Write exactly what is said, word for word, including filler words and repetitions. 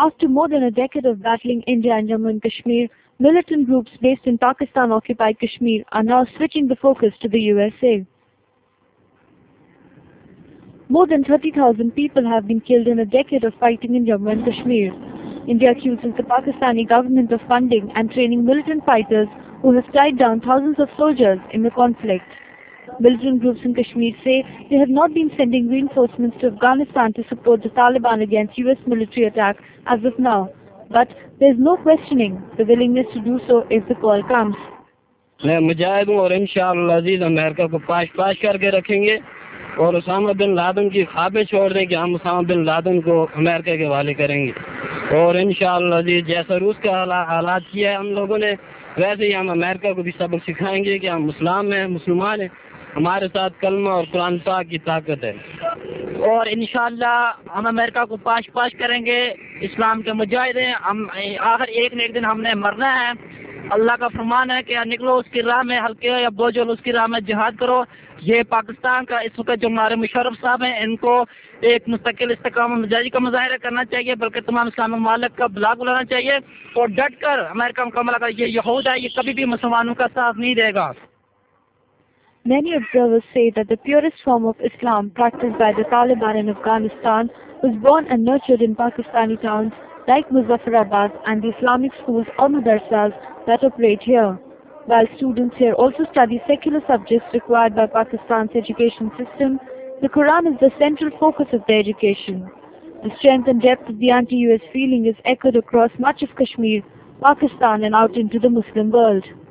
After more than a decade of battling India and Jammu and Kashmir, militant groups based in Pakistan-occupied Kashmir are now switching the focus to the U S A. More than thirty thousand people have been killed in a decade of fighting in Jammu and Kashmir. India accuses the Pakistani government of funding and training militant fighters who have tied down thousands of soldiers in the conflict. Militant groups in Kashmir say they have not been sending reinforcements to Afghanistan to support the Taliban against U S military attack as of now, but there is no questioning the willingness to do so if the call comes. मैं मुजाहिद हूँ और इंशाअल्लाह अजीज America को पाश पाश करके रखेंगे और उसामा बिन लादेन की ख्वाबें छोड़ दें कि हम उसामा बिन लादेन को अमेरिका के हवाले करेंगे और इंशाअल्लाह अजीज जैसा रूस का हालात किया है हम लोगों ने वैसे ही हम अमेरिका को भी सबक सिखाएंगे कि हम मुसलमान हैं, मुसलमान हैं, हमारे साथ कलमा और कुरान पाक की ताकत है और इंशाअल्लाह हम अमेरिका को पाश पाश करेंगे। इस्लाम के मुजाहिद हैं, हम आखिर एक न एक दिन हमने मरना है। अल्लाह का फरमान है कि निकलो उसकी राह में, हल्के या बोझल उसकी राह में जिहाद करो। ये पाकिस्तान का इस वक्त जो हमारे मुशर्रफ साहब हैं इनको एक मुस्तकिल इस्तेकाम मिजाजी का मुजाहिरा करना चाहिए, बल्कि तमाम इस्लामिक ममालिक का बुला बुलाना चाहिए और डट कर अमेरिका मुकम्मल कर ये यहूद है, ये कभी भी मुसलमानों का साथ नहीं देगा। Many observers say that the purest form of Islam practiced by the Taliban in Afghanistan was born and nurtured in Pakistani towns like Muzaffarabad and the Islamic schools or madrasas that operate here. While students here also study secular subjects required by Pakistan's education system, the Quran is the central focus of their education. The strength and depth of the anti-U S feeling is echoed across much of Kashmir, Pakistan and out into the Muslim world.